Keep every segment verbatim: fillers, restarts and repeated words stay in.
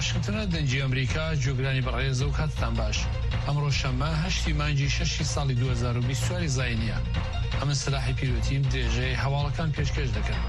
بەشکردنە دەنگی ئەمریکا جۆگرانی بەڕێزە و کاتتان باش. ئەمڕۆ شەممە هەشتی مانگی شەشی ساڵی دوو هەزار و بیست و چوار زاینیە. ئەمە سلاحی پیرۆتیم درێژەی هەواڵەکان پێشکەش دەکەن.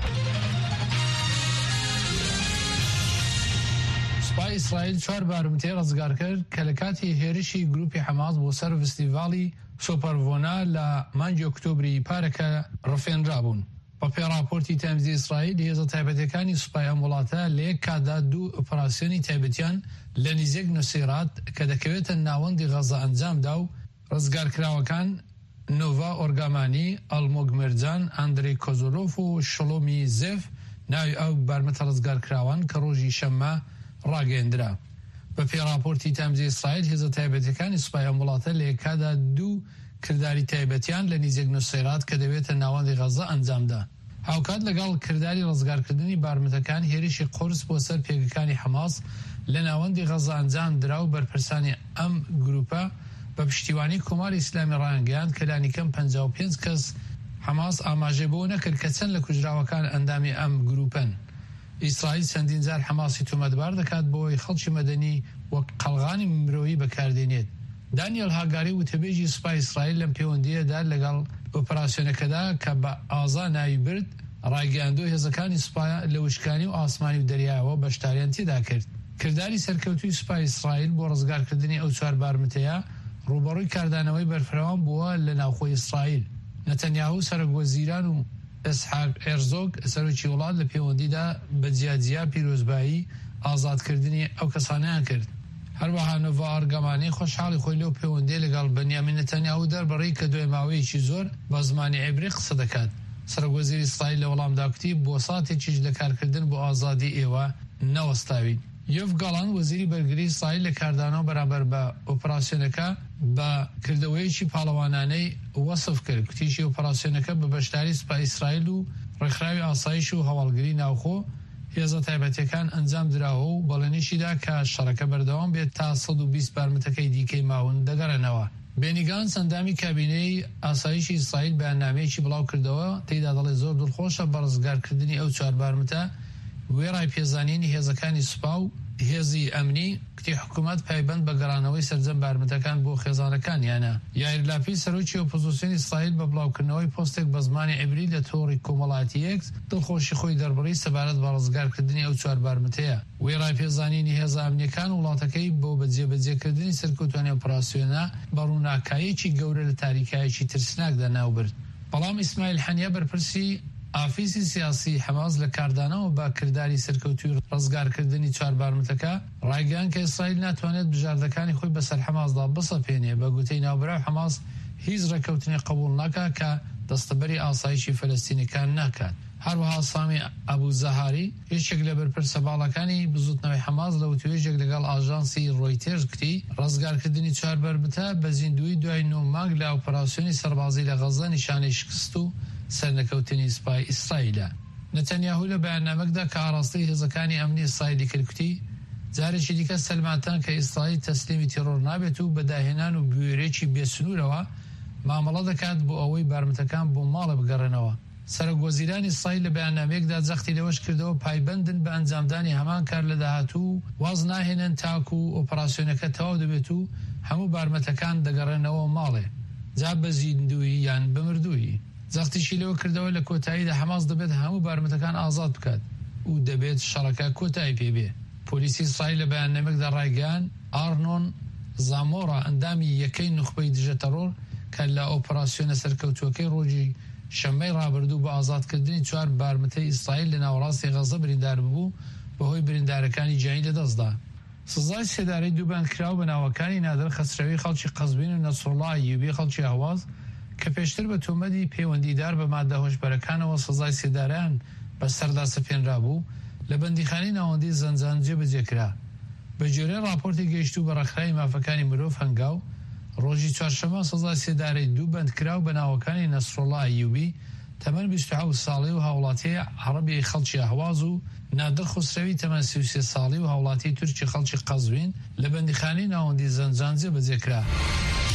سوپای ئیسرائیل چوار بارمتەی ڕزگار کرد کە لە کاتی هێرشی گروپی حەماس بۆ سەر فستیڤاڵی سۆپەرڤۆنا لە مانگی ئۆکتۆبری پارەکە ڕفێنرابوون. بە پێڕاپۆرتی تایمزی ئیسرائیل هێزە تایبەتەکانی سوپای ئەم وڵاتە لە یەک کاتدا دوو ئۆپراسیۆنی تایبەتیان لە نزیک نوسێرات کە دەکەوێتە ناوەندی غەزە ئەنجامدا و ڕزگارکراوەکان نۆڤا ئۆرگامانی، ئەلمۆگمێرجان، ئاندرێ کۆزۆلۆف و شڵۆمی زێف ناوی ئەو بارمەتە ڕزگارکراوان کە ڕۆژی شەممە ڕاگەیەندرا. بە پێڕاپۆرتی تایمزی ئیسرائیل هێزە تایبەتەکانی سوپای ئەم وڵاتە لە یەک کاتدا دوو کردداری تایبەتیان لە نزیک نوسێرات کە دەوێتە ناوەندی غەزە ئەنجامدا. هاوکات لەگەڵ کردداری ڕزگارکردنی بارمەتەکان هێرشی قورس بۆ سەر پێگەکانی حەماس لە ناوەندی غەزە ئەنجام درا و بەرپرسانی ئەم گروپە بە پشتیوانی کۆماری ئیسلامی ڕایانگەیاند کە لانیکەم پەنجا و پێنج کەس حەماس ئاماژەی بۆ نەکرد کە چەند لە کوژراوەکان ئەندامی ئەم گروپن. ئیسرائیل چەندین جار حەماسی تۆمەتبار دەکات بۆی خەڵکی مەدەنی وەک قەڵغانی مرۆیی بەکاردێنێت. دانیێل هاگاری وتەبێژی سوپای ئیسرائیل لەم پەیوەندیەدا لەگەڵ ئۆپراسیۆنەکەدا کە بە ئازا ناوی برد ڕایگەیاندۆ هێزەکانی سوپای لە وشکانی و ئاسمانی و دەریایەوە بەشداریان تێدا کرد. کردداری سەرکەوتوی سوپای ئیسرائیل بۆ ڕزگارکردنی ئەو چوار بارمتەیە ڕوبەڕووی کاردانەوەی بەرفراوان بووە لە ناوخۆی ئیسرائیل. نەتەنیاهو سەرۆکوەزیران و ئیسحاق هێرزۆگ سەرۆکی وڵات لە پەیوەندیدا بە جیاجیا پیرۆزبایی ئازادکردنی ئەو کەسانیان کرد. هەروەها نۆڤا ئۆرگامانی خۆشحاڵی خۆی لەو پەیوەندیە لەگەڵ بەنیامین نەتەنیاهو دەربڕی کە دوای ماوەیەکی زۆر بە زمانی عیبری قسە دەکات. سەرۆکوەزیری ئیسرائیل لە وەڵامدا کوتی بۆ ساتێکیش لە کارکردن بۆ ئازادی ئێوە نەوەستاوین. یۆف گاڵان وەزیری بەرگری ئیسرائیل لە کاردانەوە بەرامبەر بە ئۆپراسیۆنەکە بە کردەوەیەکی پاڵەوانانەی وەسف کرد. کوتیشی ئۆپراسیۆنەکە بە بەشداری سوپای ئیسرائیل و ڕێکخراوی ئاسایش و هەواڵگری ناوخۆ هێزە تایبەتەکان ئەنجام دراوە و بەڵێنیشیدا کە شەڕەکە بەردەوام بێت تا سەد و بیست بارمتەکەی دیکەی ماون دەگەڕێنەوە. بێنیگان سەندامی کابینەی ئاسایشی ئیسرائیل بەیاننامەیەکی بڵاو کردەوە تێیدا دەڵێ زۆر دڵخۆشە بە ڕزگارکردنی ئەو چوار بارمتە وێڕای پێزانینی هێزەکانی سوپا و هێزی ئەمنی کتی حکوومەت پایبەند بە گەڕانەوەی سەرجەم بارمتەکان بۆ خێزانەکانیانە. یایر لاپی سەرۆکی ئۆپۆزیسیۆنی ئیسرائیل بە بڵاوکردنەوەی پۆستێک بە زمانی عیبری لە تۆڕی کۆمەڵایەتی یەکس دڵخۆشی خۆی دەربڕی سەبارەت بە ڕزگارکردنی ئەو چوار بارمتەیە. وێڕای پێزانینی هێزە ئەمنیەکان وڵاتەکەی بۆ بەجێبەجێکردنی سەرکەوتوانی ئۆپراسیۆنە بە ڕووناکایەکی گەورە لە تاریکایەکی ترسناکدا ناوبرد. بەڵام ئیسماعیل هەنیە بەرپرسی ئافیسی سیاسی حەماس لە کاردانەوە با کردداری سەرکەوتوی ڕزگارکردنی چوار بارمتەکە ڕایگەیان کە ئیسرائیل ناتوانێت بژاردەکانی خۆی بەسەر حەماسدا بسەپێنێ. بە گوتەی ناوبراو حەماس هیچ ڕێکەوتنی قبول ناکات کە دەستەبەری ئاسایشی فەلەستینیەکان ناکات. هەروەها سامی ئەبوو زەهاری یەکێک لە بەرپرسە باڵەکانی بزوتنەوەی حەماس لە وتوێژێک لەگەڵ ئاژانسی ڕۆیتێرز گوتی ڕزگارکردنی چوار بارمتە بە زیندوی دوای نۆ مانگ لە ئۆپراسیۆنی سەربازی لە غەزە نیشانەی شکست و سەرنەکەوتنی سوپای ئیسرائیلە. نەتەنیاهو لە بەیاننامەکدا کە ئاڕاستەی هێزەکانی ئەمنی ئیسرائیلی کردکوتی جارێکی دیکە سەلمانتان کە ئیسرائیل تەسلیمی تیرۆر نابێت و بەداهێنان و بوێرێکی بێسنوورەوە مامەڵە دەکات بۆ ئەوەی بارمتەکان بۆ ماڵە بگەڕێنەوە. سەرۆکوەزیرانی ئیسرائیل لە بەیاننامەیەکدا جەختی لەوەش کردەوە پایبەندن بە ئەنجامدانی هەمان کار لە داهاتوو واز ناهێنن تاکو و ئۆپراسیۆنەکە تەواو دەبێت و هەموو بارمتەکان دەگەڕێنەوە ماڵێ جا بە زیندوی یان بمردووی. جەختیشی لەوە کردەوە لە کۆتاییدا حەماس دەبێت هەموو بارمتەکان ئازاد بکات و دەبێت شەڕەکە کۆتایی پێبێ. پۆلیسی ئیسرائیل لە بەیاننامەیەکدا ڕایگەیاند ئارنۆن زامۆرا ئەندامی یەکەی نوخبەی دژە تەرۆر کە لە ئۆپراسیۆنە سەرکەوتووەکەی ڕۆژی شەممەی ڕابردوو بە ئازادکردنی چوار بارمتەی ئیسرائیل لە ناوەڕاستی غەزە بریندار ببوو بەهۆی بریندارەکانی جیهانی لەدەستدا. سزای سێدارەی دووبەندکراو بە ناوەکانی نادر خەسرەوی خەڵکی قەزوین و نەسڕڵڵا ئەیوبی خەڵکی ئاواز کە پێشتر بە تۆمەتی پەیوەندیدار بە مادە هۆشبەرەکانەوە سزای سێداران بە سەردا سەپێنرا بوو لە بەندیخانەی ناوەندی زەنجان جێبەجێکرا. بە جۆرەی راپۆرتی گەیشتوو بە ڕێکخراوی مافەکانی مرۆڤ هەنگاو ڕۆژی چوارشەممە سزای سێدارەی دوو بەندکراو بە ناوەکانی نەسڕڵڵا ئەیوبی تەمەن بیست و حەوت ساڵی و هاوڵاتی عەرەبی خەڵکی ئاهواز و نادر خسرەوی تەمەن سی و سێ ساڵی و هاوڵاتی تورکی خەڵکی قەزوین لە بەندیخانەی ناوەندی زەنجان جێبەجێکرا.